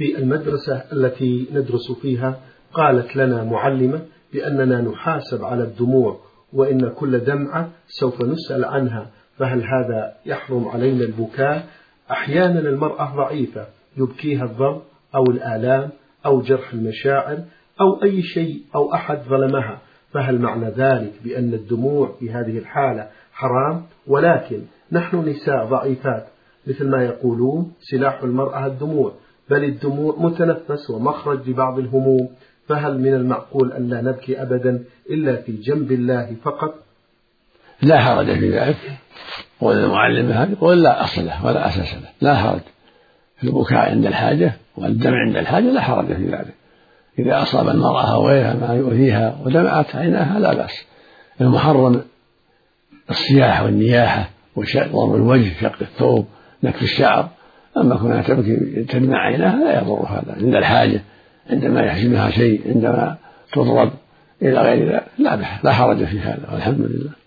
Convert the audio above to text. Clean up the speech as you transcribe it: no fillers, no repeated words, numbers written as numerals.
في المدرسة التي ندرس فيها قالت لنا معلمة بأننا نحاسب على الدموع، وإن كل دمعة سوف نسأل عنها، فهل هذا يحرم علينا البكاء؟ أحيانا المرأة ضعيفة يبكيها الضرب أو الآلام أو جرح المشاعر أو أي شيء أو أحد ظلمها، فهل معنى ذلك بأن الدموع في هذه الحالة حرام؟ ولكن نحن نساء ضعيفات، مثل ما يقولون سلاح المرأة الدموع، بل الدموع متنفس ومخرج لبعض الهموم، فهل من المعقول أن لا نبكي أبدا إلا في جنب الله فقط؟ لا حرج في ذلك. والمعلمة هذه يقول لا أصل له ولا أساس له، لا حرج في البكاء عند الحاجة والدمع عند الحاجة، لا حرج في ذلك. إذا أصاب المرأة أو غيرها ما يؤذيها ودمعت عيناها لا بأس. المحرم الصياح والنياحة وضرب الوجه، شق الثوب، نكف الشعر. أما كونها تبكي تدمع عيناها لا يضر هذا عند الحاجة، عندما يحزنها شيء، عندما تضرب إلى غير ذلك لا حرج في هذا، والحمد لله.